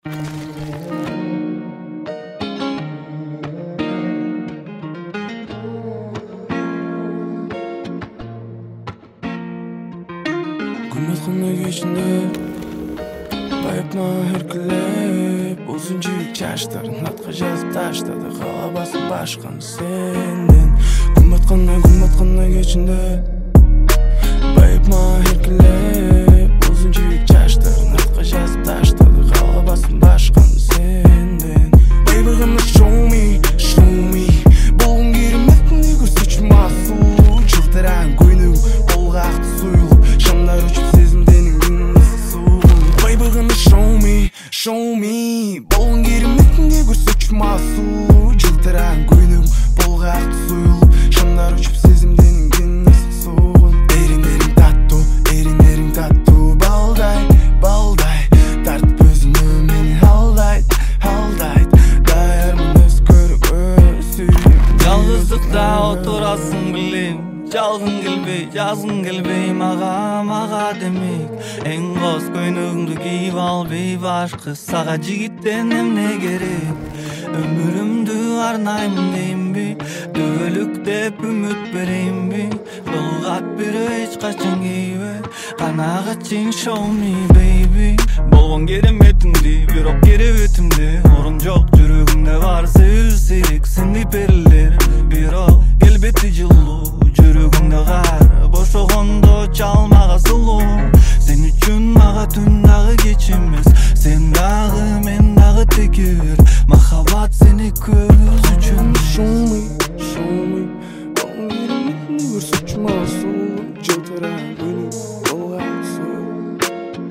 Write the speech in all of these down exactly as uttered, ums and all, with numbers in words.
Күмөт кандай кечинде байыпма эркелеп узун жийик чачтарын атка жазып таштады каалабасың башканы сенден. Күмөт кандай күмөт кандай кечинде байыпма эркелеп узун жийик чачтарын атка жазып таштады каалабасың башканы сенден. Baby gonna show me, show me болгон кереметиңди көрсөтчү масуу жылтыраган көйнөгүң колго акты суюлуп шамдар өчүп сезимденин күнүнүн суугун. Baby gonna show me, show me болгон кереметиңди көрсөтчү масуу жылтыраган көйнөгүң колго акты суюлуп шамдар өчүп сезимденин күнүнүн суугун. Эриңдериң таттуу, эриңдериң таттуу балдай, балдай тартып өзүнө мени алдайт, алдайт даярмын өз көрүүгө сүйүп. Жалгыздыкта отурасың билем, жалгың келбей, жазгың келбей мага, мага демек. Эң коз көйнөгүңдү кийип ал бейбашкы, сага жигиттен эмне керек? Өмүрүмдү арнаймын деймби, дөөлүк деп үмүт берейинби? Кылгат бирөө эч качан кейбе, канагатчың show me baby. Болгон кереметиңди, бирок керебетимде орун жок, жүрөгүмдө бар себеби сирек сендей перилер. Бирок келбети жылуу, жүрөгүмдө кар, бошогондо чалмага сулуу. Сен үчүн мага түн дагы кеч эмес, сен дагы мен дагы текебер. Махаббат сени көз үчүн. Show me, show me болгон кереметиңди көрсөтчү масуу жылтыраган көйнөгүң колго акты суюлуп.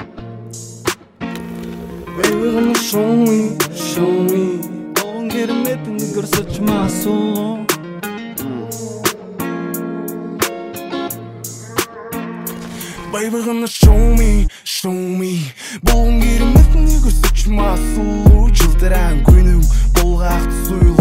Baby gonna show me, show me болгон кереметиңди көрсөтчү масуу. Baby gonna show me, show me болгон кереметиңди көрсөтчү масуу жылтыраган көйнөгүң колго акты суюлуп